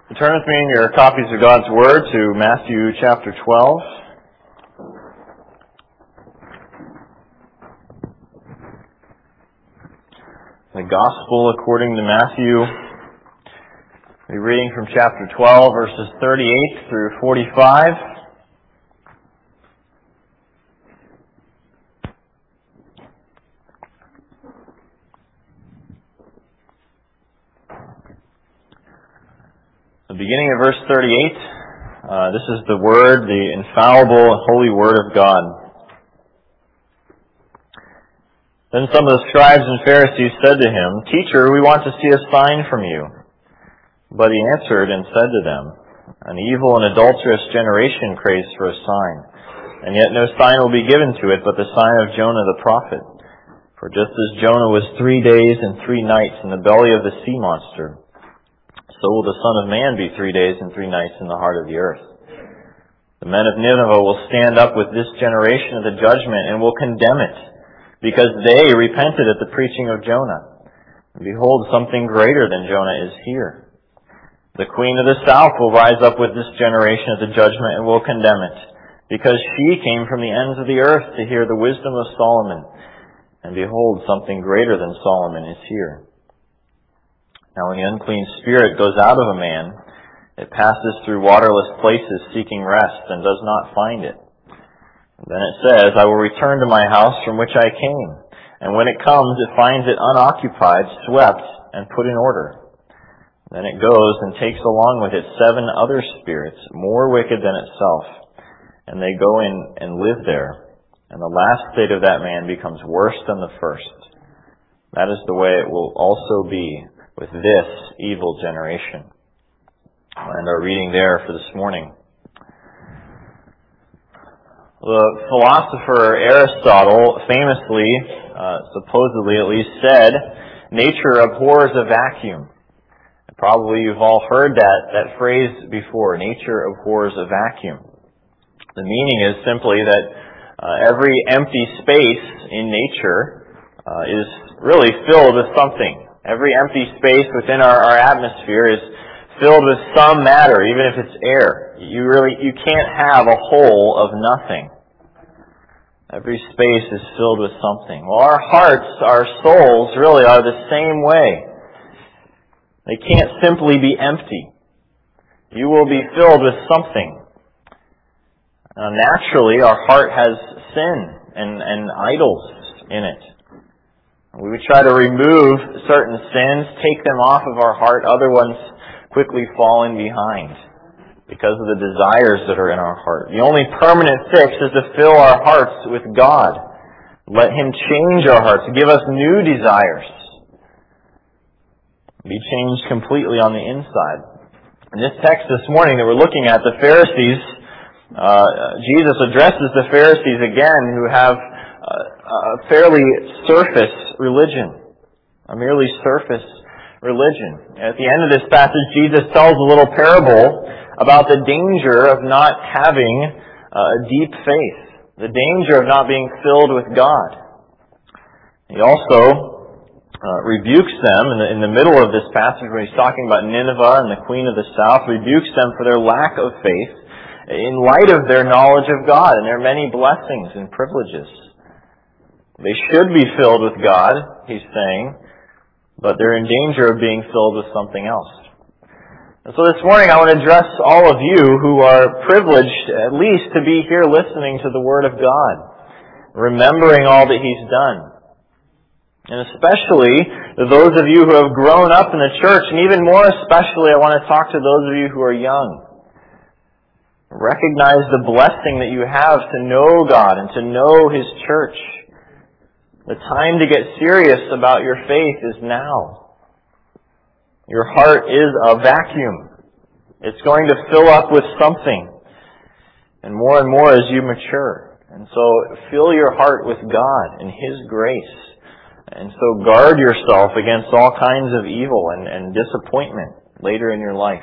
Turn with me in your copies of God's Word to Matthew chapter 12. The Gospel according to Matthew. We're reading from chapter 12, verses 38 through 45. The beginning of verse 38, this is the Word, the infallible and holy Word of God. Then some of the scribes and Pharisees said to him, "Teacher, we want to see a sign from you." But he answered and said to them, "An evil and adulterous generation craves for a sign, and yet no sign will be given to it but the sign of Jonah the prophet. For just as Jonah was 3 days and 3 nights in the belly of the sea monster, so will the Son of Man be 3 days and 3 nights in the heart of the earth. The men of Nineveh will stand up with this generation of the judgment and will condemn it, because they repented at the preaching of Jonah. And behold, something greater than Jonah is here. The queen of the south will rise up with this generation at the judgment and will condemn it, because she came from the ends of the earth to hear the wisdom of Solomon. And behold, something greater than Solomon is here. Now when the unclean spirit goes out of a man, it passes through waterless places seeking rest and does not find it. And then it says, "I will return to my house from which I came." And when it comes, it finds it unoccupied, swept, and put in order. Then it goes and takes along with it 7 other spirits, more wicked than itself. And they go in and live there. And the last state of that man becomes worse than the first. That is the way it will also be with this evil generation. And our reading there for this morning. The philosopher Aristotle famously, supposedly at least, said, "Nature abhors a vacuum." And probably you've all heard that phrase before, "nature abhors a vacuum." The meaning is simply that every empty space in nature is really filled with something. Every empty space within our atmosphere is filled with some matter, even if it's air. You can't have a whole of nothing. Every space is filled with something. Well, our hearts, our souls really are the same way. They can't simply be empty. You will be filled with something. Naturally, our heart has sin and idols in it. We would try to remove certain sins, take them off of our heart. Other ones quickly fall in behind because of the desires that are in our heart. The only permanent fix is to fill our hearts with God. Let Him change our hearts, give us new desires. Be changed completely on the inside. In this text this morning that we're looking at, the Pharisees, Jesus addresses the Pharisees again who have a fairly surface religion, a merely surface religion. At the end of this passage, Jesus tells a little parable about the danger of not having a deep faith, the danger of not being filled with God. He also rebukes them in the middle of this passage when he's talking about Nineveh and the queen of the south, rebukes them for their lack of faith in light of their knowledge of God and their many blessings and privileges. They should be filled with God, he's saying, but they're in danger of being filled with something else. And so this morning I want to address all of you who are privileged at least to be here listening to the Word of God, remembering all that He's done. And especially those of you who have grown up in the church, and even more especially I want to talk to those of you who are young. Recognize the blessing that you have to know God and to know His church. The time to get serious about your faith is now. Your heart is a vacuum. It's going to fill up with something. And more as you mature. And so fill your heart with God and His grace. And so guard yourself against all kinds of evil and disappointment later in your life.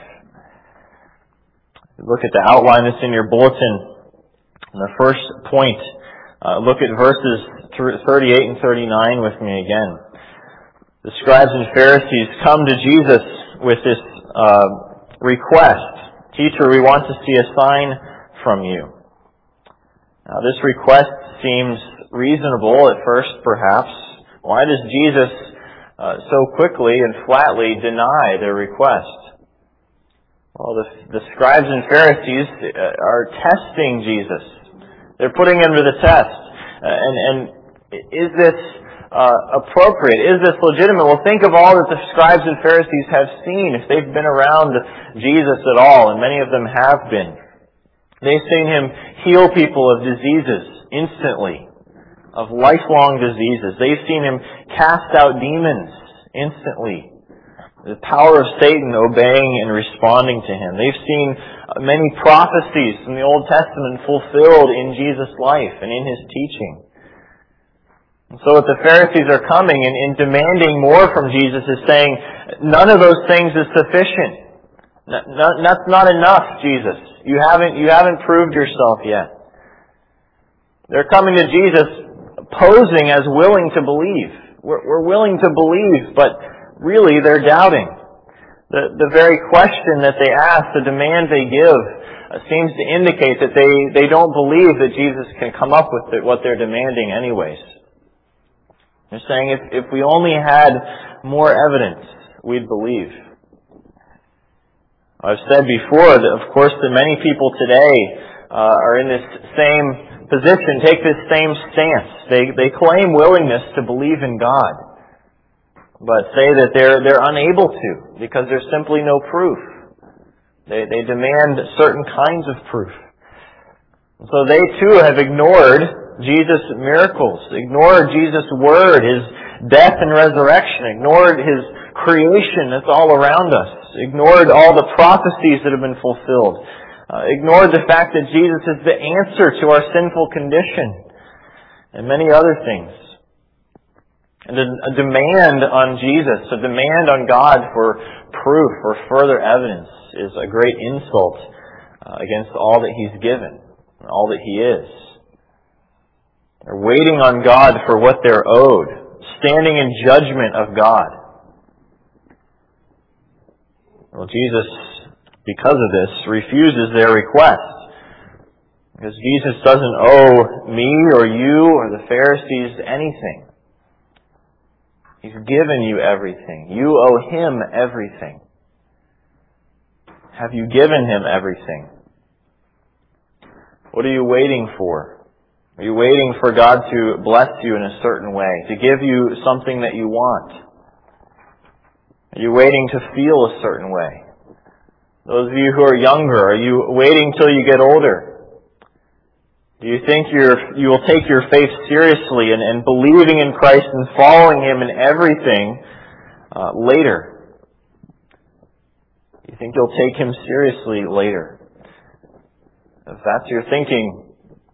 Look at the outline that's in your bulletin. And the first point, look at verses 38 and 39 with me again. The scribes and Pharisees come to Jesus with this request. Teacher, we want to see a sign from you. Now, this request seems reasonable at first, perhaps. Why does Jesus so quickly and flatly deny their request? Well, the scribes and Pharisees are testing Jesus. They're putting him to the test. And is this appropriate? Is this legitimate? Well, think of all that the scribes and Pharisees have seen, if they've been around Jesus at all, and many of them have been. They've seen him heal people of diseases instantly, of lifelong diseases. They've seen him cast out demons instantly. The power of Satan obeying and responding to him. They've seen many prophecies from the Old Testament fulfilled in Jesus' life and in his teaching. And so what the Pharisees are coming and demanding more from Jesus is saying, none of those things is sufficient. That's not enough, Jesus. You haven't proved yourself yet. They're coming to Jesus posing as willing to believe. We're willing to believe, but really they're doubting. The very question that they ask, the demand they give, seems to indicate that they don't believe that Jesus can come up with what they're demanding anyways. They're saying if we only had more evidence, we'd believe. I've said before that, of course, that many people today are in this same position, take this same stance. They claim willingness to believe in God, but say that they're unable to because there's simply no proof. They demand certain kinds of proof. So they too have ignored Jesus' miracles, ignored Jesus' word, his death and resurrection, ignored his creation that's all around us, ignored all the prophecies that have been fulfilled, ignored the fact that Jesus is the answer to our sinful condition, and many other things. And a demand on Jesus, a demand on God for proof or further evidence is a great insult against all that he's given and all that he is. They're waiting on God for what they're owed, standing in judgment of God. Well, Jesus, because of this, refuses their request. Because Jesus doesn't owe me or you or the Pharisees anything. He's given you everything. You owe him everything. Have you given him everything? What are you waiting for? Are you waiting for God to bless you in a certain way, to give you something that you want? Are you waiting to feel a certain way? Those of you who are younger, are you waiting till you get older? Do you think you will take your faith seriously and believing in Christ and following him in everything later? You think you'll take him seriously later? If that's your thinking,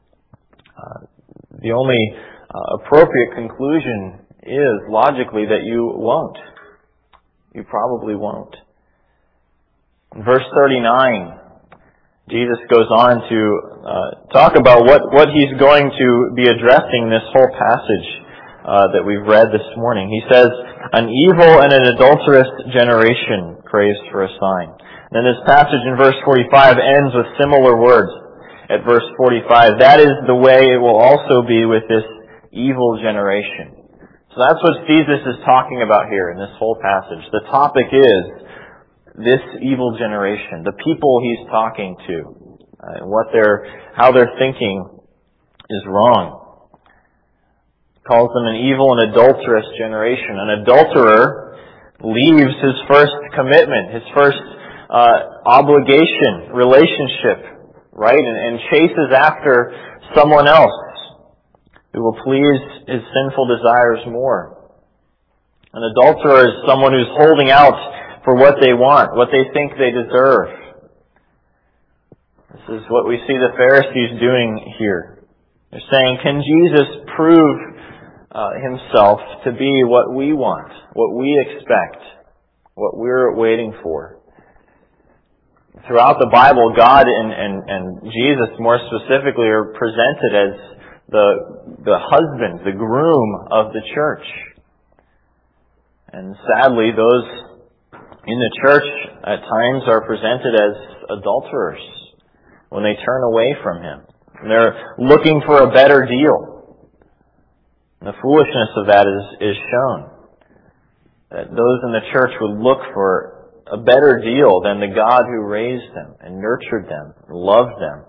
the only appropriate conclusion is logically that you won't. You probably won't. In verse 39, Jesus goes on to talk about what he's going to be addressing this whole passage that we've read this morning. He says, an evil and an adulterous generation craves for a sign. And then this passage in verse 45 ends with similar words. At verse 45, that is the way it will also be with this evil generation. So that's what Jesus is talking about here in this whole passage. The topic is this evil generation, the people he's talking to, how their thinking is wrong. He calls them an evil and adulterous generation. An adulterer leaves his first commitment, his first obligation, relationship, right, and chases after someone else who will please his sinful desires more. An adulterer is someone who's holding out for what they want, what they think they deserve. This is what we see the Pharisees doing here. They're saying, can Jesus prove himself to be what we want, what we expect, what we're waiting for? Throughout the Bible, God and Jesus more specifically are presented as the husband, the groom of the church. And sadly, those in the church at times are presented as adulterers when they turn away from Him. They're looking for a better deal. And the foolishness of that is shown. That those in the church would look for a better deal than the God who raised them and nurtured them and loved them.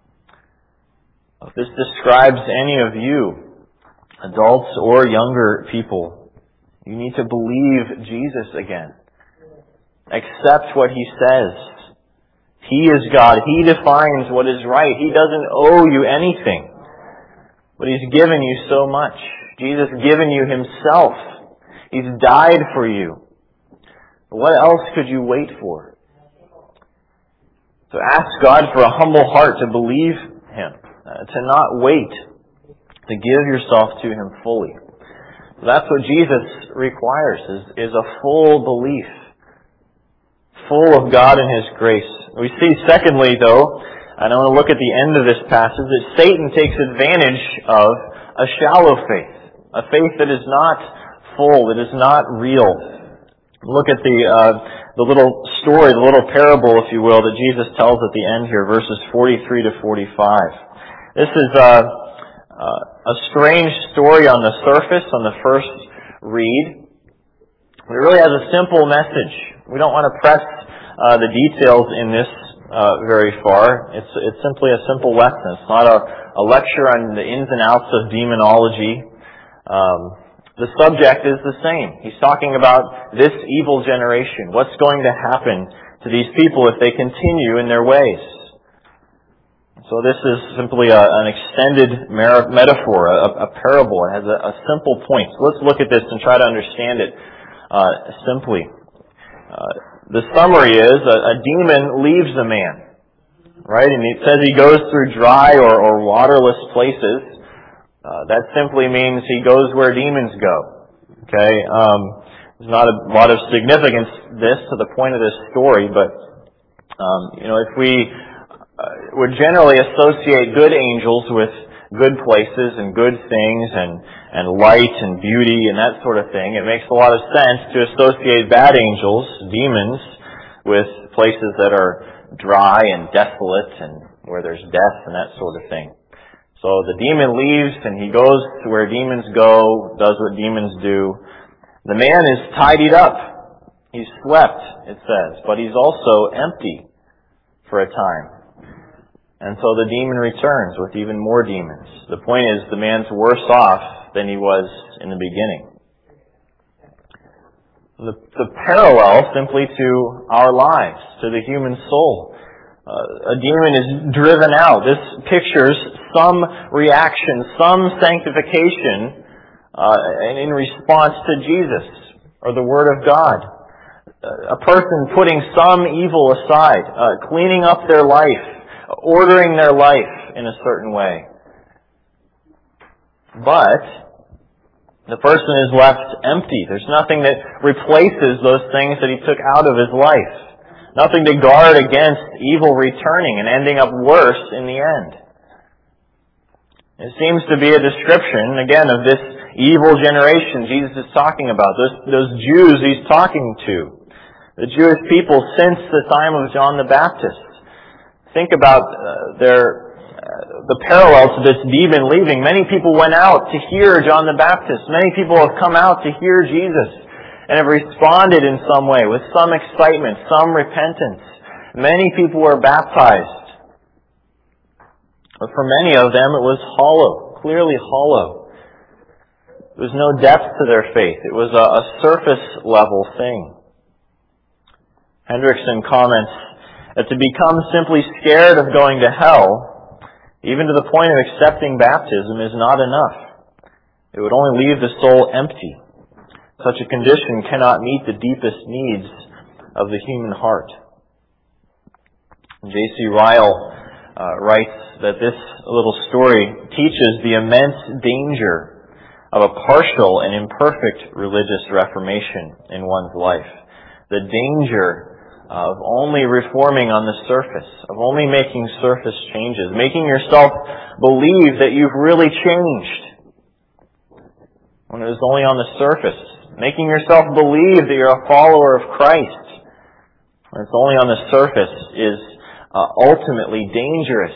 If this describes any of you, adults or younger people, you need to believe Jesus again. Accept what He says. He is God. He defines what is right. He doesn't owe you anything. But He's given you so much. Jesus has given you Himself. He's died for you. What else could you wait for? So ask God for a humble heart to believe Him, to not wait, to give yourself to Him fully. That's what Jesus requires, is a full belief, full of God and His grace. We see, secondly, though, and I want to look at the end of this passage, that Satan takes advantage of a shallow faith, a faith that is not full, that is not real. Look at the little story, the little parable, if you will, that Jesus tells at the end here, verses 43 to 45. This is a strange story on the surface, on the first read. It really has a simple message. We don't want to press the details in this very far. It's simply a simple lesson. It's not a lecture on the ins and outs of demonology. The subject is the same. He's talking about this evil generation. What's going to happen to these people if they continue in their ways? So this is simply an extended metaphor, a parable. It has a simple point. So let's look at this and try to understand it simply. The summary is a demon leaves a man, right? And it says he goes through dry or waterless places. That simply means he goes where demons go. Okay? There's not a lot of significance to the point of this story, but if we would generally associate good angels with good places and good things and light and beauty and that sort of thing, it makes a lot of sense to associate bad angels, demons, with places that are dry and desolate and where there's death and that sort of thing. So the demon leaves and he goes to where demons go, does what demons do. The man is tidied up. He's swept, it says, but he's also empty for a time. And so the demon returns with even more demons. The point is, the man's worse off than he was in the beginning. The parallel simply to our lives, to the human soul. A demon is driven out. This pictures some reaction, some sanctification in response to Jesus or the Word of God. A person putting some evil aside, cleaning up their life, ordering their life in a certain way. But the person is left empty. There's nothing that replaces those things that he took out of his life. Nothing to guard against evil returning and ending up worse in the end. It seems to be a description, again, of this evil generation Jesus is talking about. Those Jews He's talking to. The Jewish people since the time of John the Baptist. Think about the parallel to this demon leaving. Many people went out to hear John the Baptist. Many people have come out to hear Jesus and have responded in some way with some excitement, some repentance. Many people were baptized. But for many of them it was hollow, clearly hollow. There was no depth to their faith. It was a surface level thing. Hendrickson comments that to become simply scared of going to hell, even to the point of accepting baptism, is not enough. It would only leave the soul empty. Such a condition cannot meet the deepest needs of the human heart. J.C. Ryle writes that this little story teaches the immense danger of a partial and imperfect religious reformation in one's life. The danger of only reforming on the surface, of only making surface changes, making yourself believe that you've really changed when it was only on the surface, making yourself believe that you're a follower of Christ when it's only on the surface, is ultimately dangerous.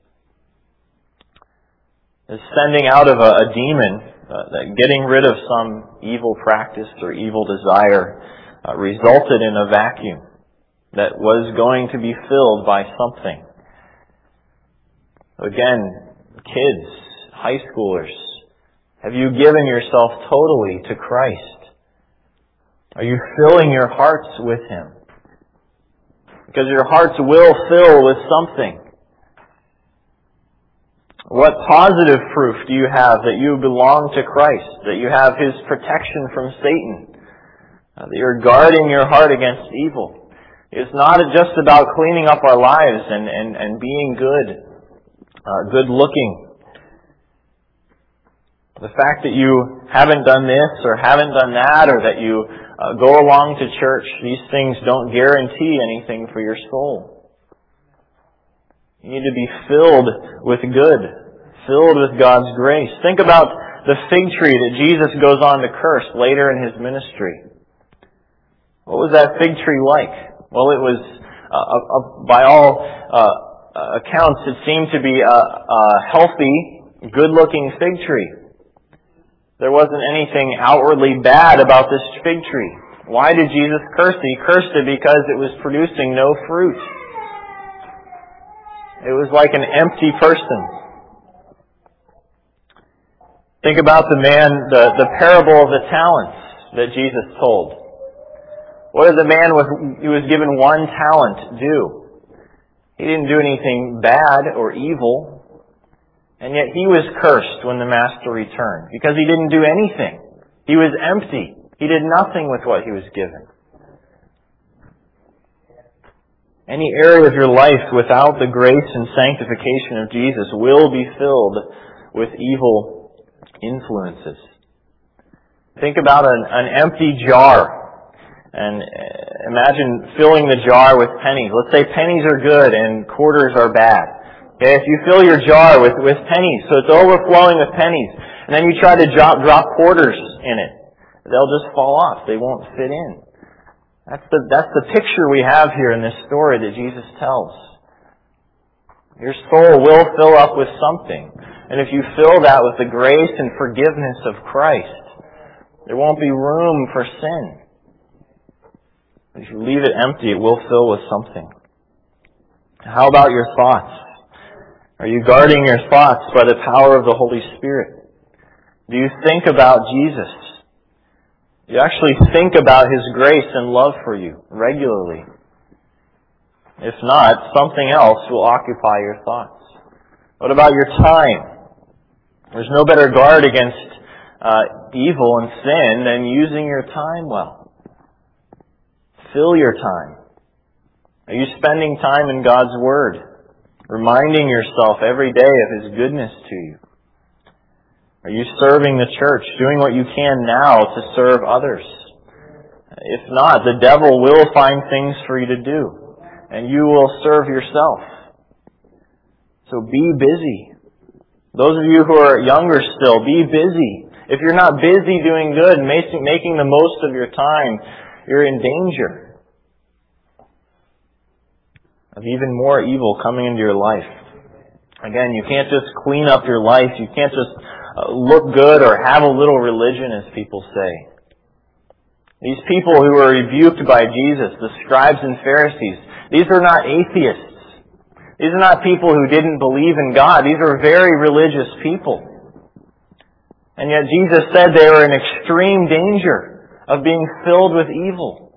Is sending out of a demon, getting rid of some evil practice or evil desire, resulted in a vacuum that was going to be filled by something. Again, kids, high schoolers, have you given yourself totally to Christ? Are you filling your hearts with Him? Because your hearts will fill with something. What positive proof do you have that you belong to Christ, that you have His protection from Satan, that you're guarding your heart against evil? It's not just about cleaning up our lives and being good looking. The fact that you haven't done this or haven't done that, or that you go along to church, these things don't guarantee anything for your soul. You need to be filled with good, filled with God's grace. Think about the fig tree that Jesus goes on to curse later in His ministry. What was that fig tree like? Well, it was, by all accounts, it seemed to be a healthy, good-looking fig tree. There wasn't anything outwardly bad about this fig tree. Why did Jesus curse it? He cursed it because it was producing no fruit. It was like an empty person. Think about the the parable of the talents that Jesus told. What did the man who was given 1 talent do? He didn't do anything bad or evil, and yet he was cursed when the master returned because he didn't do anything. He was empty. He did nothing with what he was given. Any area of your life without the grace and sanctification of Jesus will be filled with evil influences. Think about an empty jar, and imagine filling the jar with pennies. Let's say pennies are good and quarters are bad. Okay, if you fill your jar with pennies, so it's overflowing with pennies, and then you try to drop quarters in it, they'll just fall off. They won't fit in. That's the picture we have here in this story that Jesus tells. Your soul will fill up with something. And if you fill that with the grace and forgiveness of Christ, there won't be room for sin. If you leave it empty, it will fill with something. How about your thoughts? Are you guarding your thoughts by the power of the Holy Spirit? Do you think about Jesus? You actually think about His grace and love for you regularly. If not, something else will occupy your thoughts. What about your time? There's no better guard against evil and sin than using your time well. Fill your time. Are you spending time in God's Word? Reminding yourself every day of His goodness to you? Are you serving the church, doing what you can now to serve others? If not, the devil will find things for you to do, and you will serve yourself. So be busy. Those of you who are younger still, be busy. If you're not busy doing good, making the most of your time, you're in danger of even more evil coming into your life. Again, you can't just clean up your life. You can't just look good or have a little religion, as people say. These people who were rebuked by Jesus, the scribes and Pharisees, these are not atheists. These are not people who didn't believe in God. These are very religious people. And yet Jesus said they were in extreme danger of being filled with evil.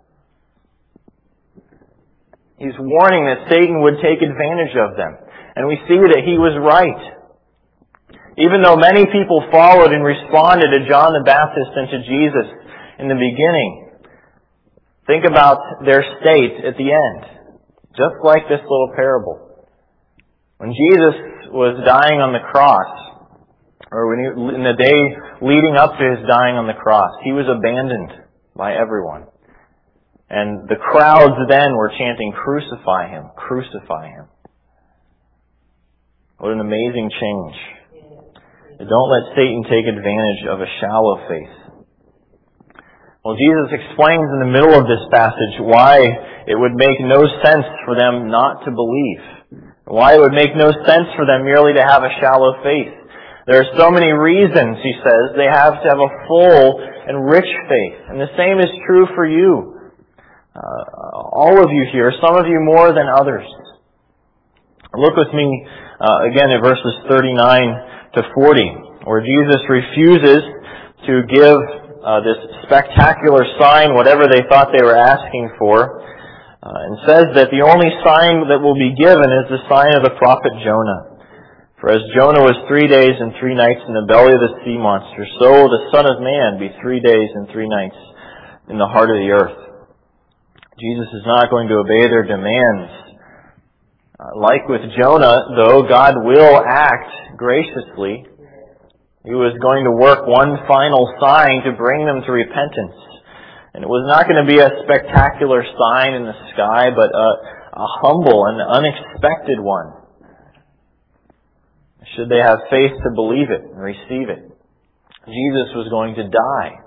He's warning that Satan would take advantage of them. And we see that he was right. Even though many people followed and responded to John the Baptist and to Jesus in the beginning, think about their state at the end. Just like this little parable. When Jesus was dying on the cross, or in the day leading up to His dying on the cross, He was abandoned by everyone. And the crowds then were chanting, "Crucify Him, crucify Him." What an amazing change. Don't let Satan take advantage of a shallow faith. Well, Jesus explains in the middle of this passage why it would make no sense for them not to believe. Why it would make no sense for them merely to have a shallow faith. There are so many reasons, he says, they have to have a full and rich faith. And the same is true for you. All of you here, some of you more than others. Look with me again at verses 39 to 40, where Jesus refuses to give this spectacular sign, whatever they thought they were asking for, and says that the only sign that will be given is the sign of the prophet Jonah. For as Jonah was 3 days and 3 nights in the belly of the sea monster, so the Son of Man be 3 days and 3 nights in the heart of the earth. Jesus is not going to obey their demands. Like with Jonah, though, God will act graciously. He was going to work one final sign to bring them to repentance. And it was not going to be a spectacular sign in the sky, but a humble and unexpected one. Should they have faith to believe it and receive it? Jesus was going to die.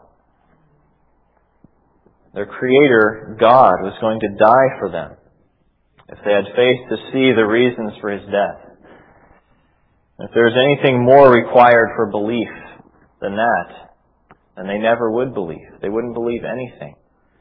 Their Creator, God, was going to die for them if they had faith to see the reasons for His death. If there's anything more required for belief than that, then they never would believe. They wouldn't believe anything.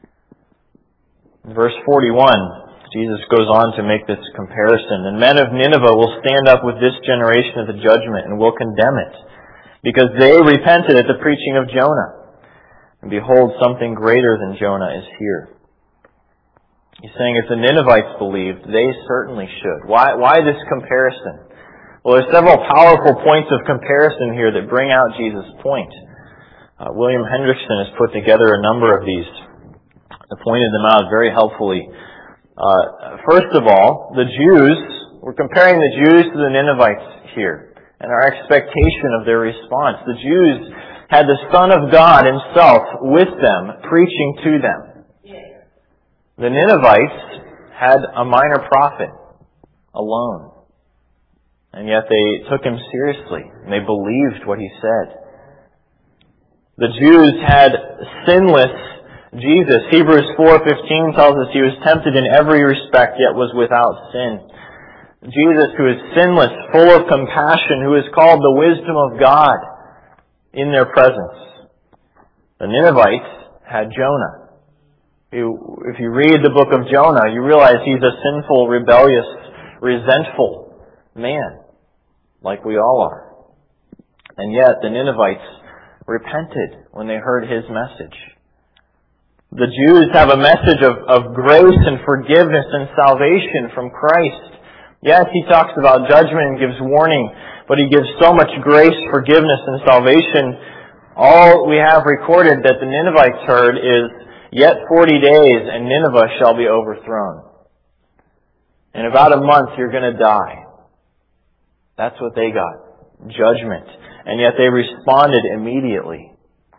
In verse 41, Jesus goes on to make this comparison. The men of Nineveh will stand up with this generation at the judgment and will condemn it, because they repented at the preaching of Jonah. And behold, something greater than Jonah is here. He's saying if the Ninevites believed, they certainly should. Why this comparison? Well, there's several powerful points of comparison here that bring out Jesus' point. William Hendrickson has put together a number of these. I pointed them out very helpfully. First of all, the Jews, we're comparing the Jews to the Ninevites here, and our expectation of their response. The Jews had the Son of God Himself with them, preaching to them. The Ninevites had a minor prophet alone. And yet they took Him seriously, and they believed what He said. The Jews had sinless Jesus. Hebrews 4:15 tells us He was tempted in every respect, yet was without sin. Jesus, who is sinless, full of compassion, who is called the wisdom of God in their presence. The Ninevites had Jonah. If you read the book of Jonah, you realize he's a sinful, rebellious, resentful man, like we all are. And yet the Ninevites repented when they heard his message. The Jews have a message of grace and forgiveness and salvation from Christ. Yes, He talks about judgment and gives warning, but He gives so much grace, forgiveness, and salvation. All we have recorded that the Ninevites heard is, "Yet 40 days and Nineveh shall be overthrown. In about a month you're going to die." That's what they got. Judgment. And yet they responded immediately.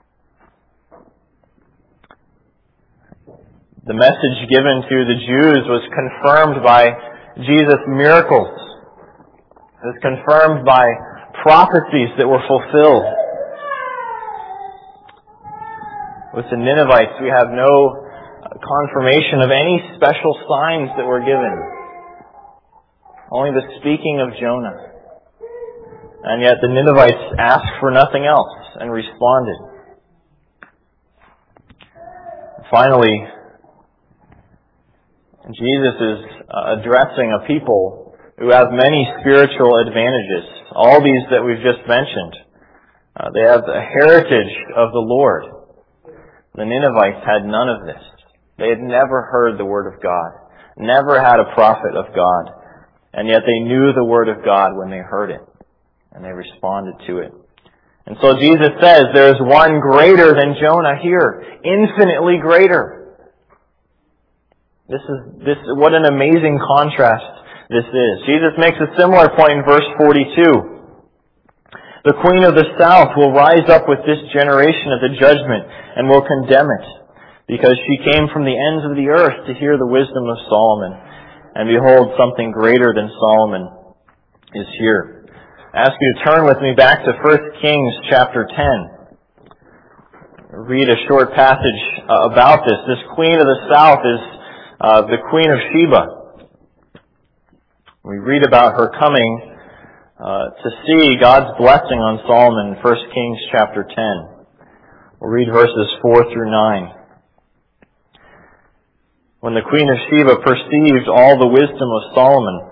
The message given to the Jews was confirmed by Jesus' miracles. It was confirmed by prophecies that were fulfilled. With the Ninevites, we have no confirmation of any special signs that were given. Only the speaking of Jonah. And yet the Ninevites asked for nothing else and responded. Finally, Jesus is addressing a people who have many spiritual advantages. All these that we've just mentioned. They have a heritage of the Lord. The Ninevites had none of this. They had never heard the Word of God. Never had a prophet of God. And yet they knew the Word of God when they heard it. And they responded to it. And so Jesus says there is one greater than Jonah here. Infinitely greater. What an amazing contrast this is. Jesus makes a similar point in verse 42. The queen of the south will rise up with this generation at the judgment and will condemn it, because she came from the ends of the earth to hear the wisdom of Solomon. And behold, something greater than Solomon is here. I ask you to turn with me back to 1 Kings chapter 10. read a short passage about this. This queen of the south is the Queen of Sheba. We read about her coming to see God's blessing on Solomon in 1 Kings chapter 10. We'll read verses 4 through 9. When the Queen of Sheba perceived all the wisdom of Solomon,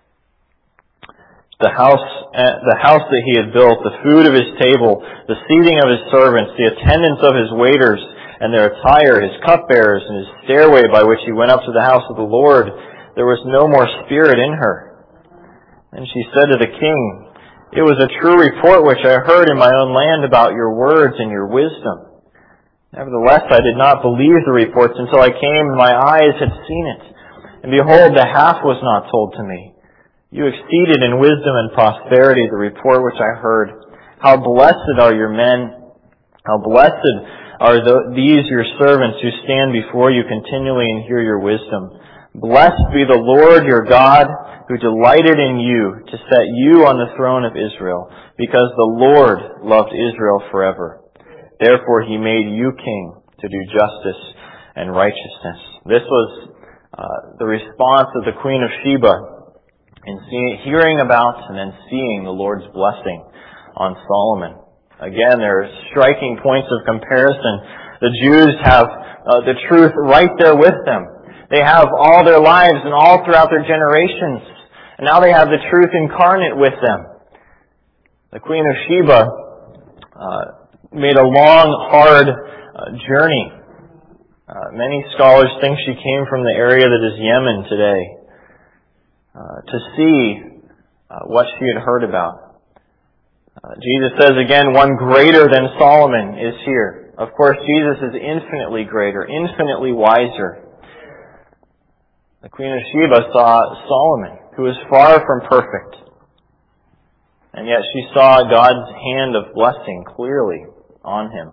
the house that he had built, the food of his table, the seating of his servants, the attendance of his waiters and their attire, his cupbearers, and his stairway by which he went up to the house of the Lord, there was no more spirit in her. And she said to the king, "It was a true report which I heard in my own land about your words and your wisdom. Nevertheless, I did not believe the reports until I came and my eyes had seen it. And behold, the half was not told to me. You exceeded in wisdom and prosperity the report which I heard. How blessed are your men! How blessed are these your servants who stand before you continually and hear your wisdom. Blessed be the Lord your God, who delighted in you to set you on the throne of Israel, because the Lord loved Israel forever. Therefore he made you king to do justice and righteousness." This was the response of the Queen of Sheba in hearing about and then seeing the Lord's blessing on Solomon. Again, there are striking points of comparison. The Jews have the truth right there with them. They have all their lives and all throughout their generations. And now they have the truth incarnate with them. The Queen of Sheba made a long, hard journey. Many scholars think she came from the area that is Yemen today to see what she had heard about. Jesus says again, one greater than Solomon is here. Of course, Jesus is infinitely greater, infinitely wiser. The Queen of Sheba saw Solomon, who was far from perfect. And yet she saw God's hand of blessing clearly on him.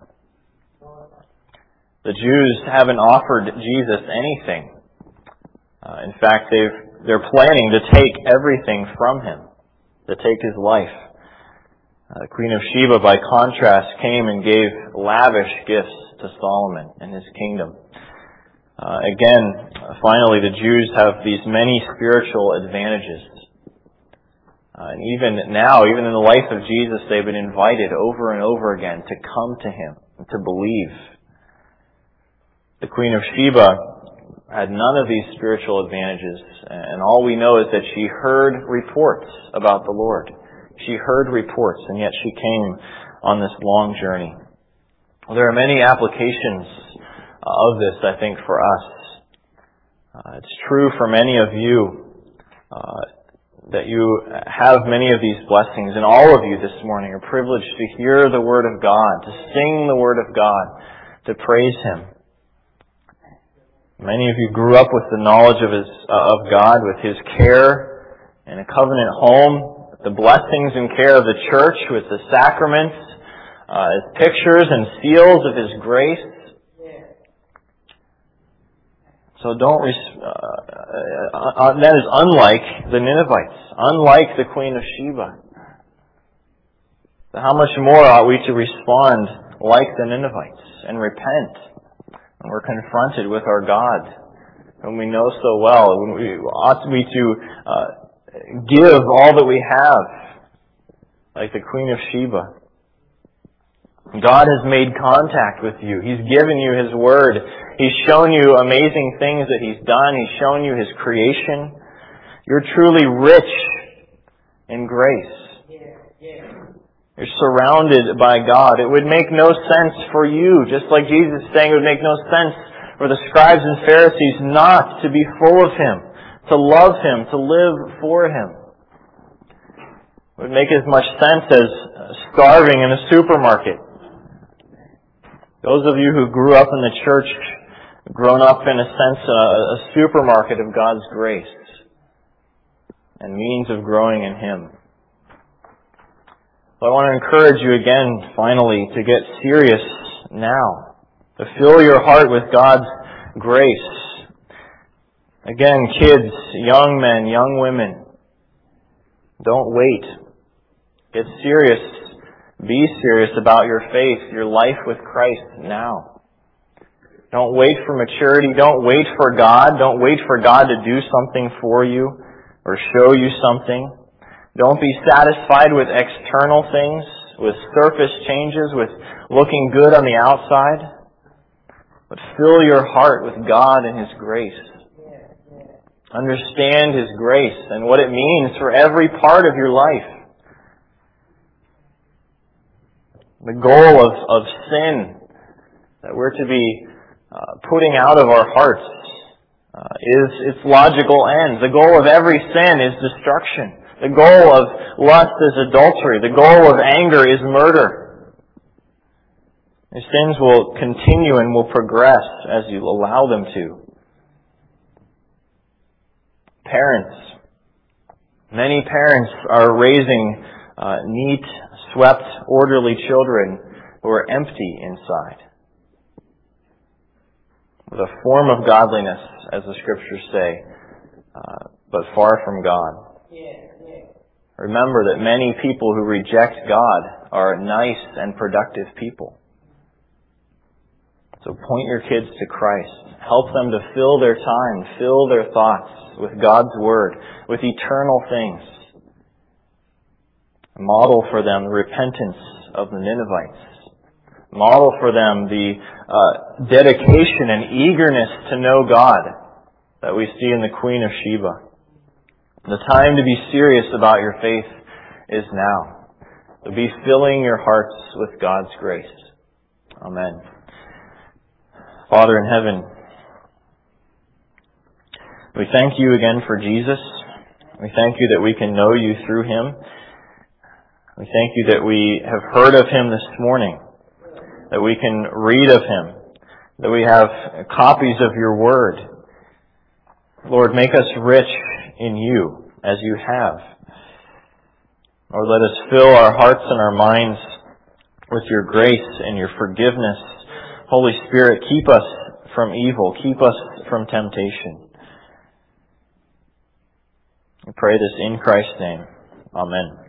The Jews haven't offered Jesus anything. In fact, they're planning to take everything from him, to take his life. The Queen of Sheba, by contrast, came and gave lavish gifts to Solomon and his kingdom. Again, finally, the Jews have these many spiritual advantages. And even now, even in the life of Jesus, they've been invited over and over again to come to him and to believe. The Queen of Sheba had none of these spiritual advantages, and all we know is that she heard reports about the Lord. She heard reports, and yet she came on this long journey. Well, there are many applications of this, I think, for us. It's true for many of you that you have many of these blessings, and all of you this morning are privileged to hear the Word of God, to sing the Word of God, to praise Him. Many of you grew up with the knowledge of God, with His care in a covenant home, the blessings and care of the church, with the sacraments, as pictures and seals of His grace. So that is unlike the Ninevites, unlike the Queen of Sheba. So how much more ought we to respond like the Ninevites and repent when we're confronted with our God, whom we know so well? Ought we to give all that we have, like the Queen of Sheba? God has made contact with you. He's given you His Word. He's shown you amazing things that He's done. He's shown you His creation. You're truly rich in grace. You're surrounded by God. It would make no sense for you, just like Jesus is saying, it would make no sense for the scribes and Pharisees not to be full of Him, to love Him, to live for Him. It would make as much sense as starving in a supermarket. Those of you who grew up in the church, grown up in a sense, a supermarket of God's grace and means of growing in Him. So I want to encourage you again, finally, to get serious now, to fill your heart with God's grace. Again, kids, young men, young women, don't wait. Get serious. Be serious about your faith, your life with Christ now. Don't wait for maturity. Don't wait for God. Don't wait for God to do something for you or show you something. Don't be satisfied with external things, with surface changes, with looking good on the outside. But fill your heart with God and His grace. Understand His grace and what it means for every part of your life. The goal of sin that we're to be putting out of our hearts is its logical end. The goal of every sin is destruction. The goal of lust is adultery. The goal of anger is murder. Your sins will continue and will progress as you allow them to. Parents. Many parents are raising neat, swept, orderly children who are empty inside. With a form of godliness, as the Scriptures say, but far from God. Remember that many people who reject God are nice and productive people. So point your kids to Christ. Help them to fill their time, fill their thoughts with God's Word, with eternal things. Model for them the repentance of the Ninevites. Model for them the dedication and eagerness to know God that we see in the Queen of Sheba. The time to be serious about your faith is now. To be filling your hearts with God's grace. Amen. Father in heaven, we thank you again for Jesus. We thank you that we can know you through Him. We thank you that we have heard of Him this morning, that we can read of Him, that we have copies of your Word. Lord, make us rich in you as you have. Lord, let us fill our hearts and our minds with your grace and your forgiveness. Holy Spirit, keep us from evil. Keep us from temptation. We pray this in Christ's name. Amen.